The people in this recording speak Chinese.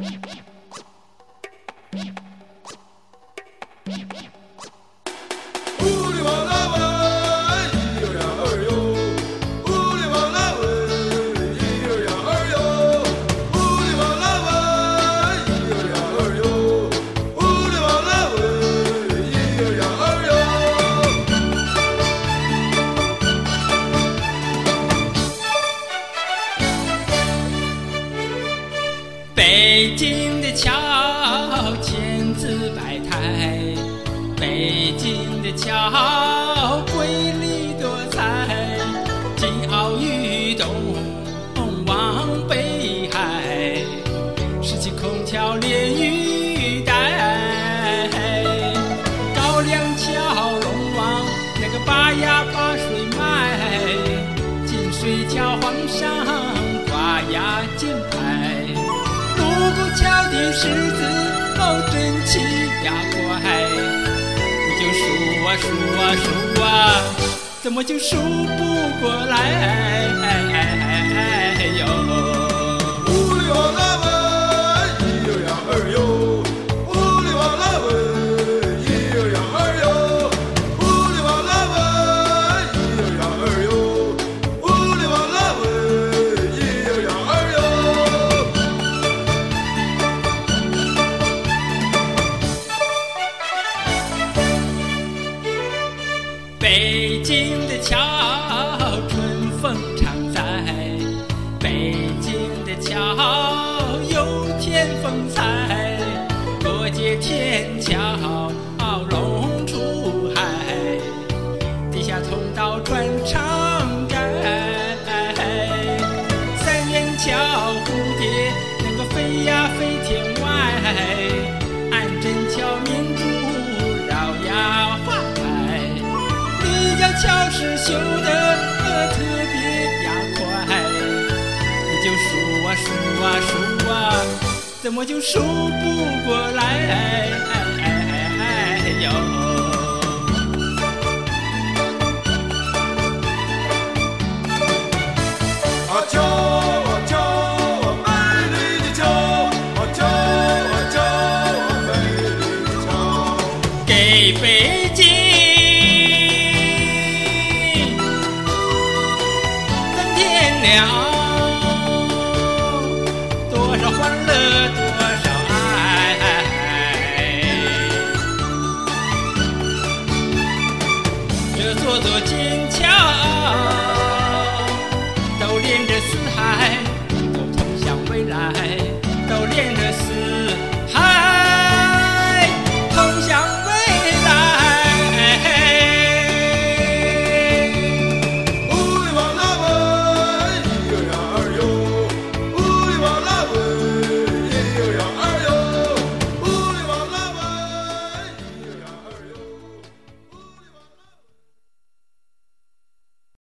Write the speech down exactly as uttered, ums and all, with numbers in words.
北京的桥千姿百态，北京的桥瑰丽多彩，金鳌玉洞望北海，十七孔桥连玉带，高粱桥龙王那个八呀八水脉，金水桥皇上挂呀金牌，桥的狮子哦，真气呀怪，你就数啊数啊数啊，怎么就数不过来？哟！ 乌里哇啦喂，一又呀二哟，乌里哇啦喂，一又呀二哟，乌里哇啦喂，一又呀二哟，乌里哇啦喂，一又呀二哟。 北京的桥春风常在，北京的桥有天风采，过街天桥龙出海，地下通道穿长街，三元桥蝴蝶能够飞呀飞天外，安贞桥明珠绕呀花开，立交桥是修得特别呀快，你就数啊数啊数啊，怎么就数不过来？哟！ 啊桥啊桥啊美丽的桥，啊桥啊桥啊美丽的桥， 给北京增添了多少欢乐，多少爱。这座座金桥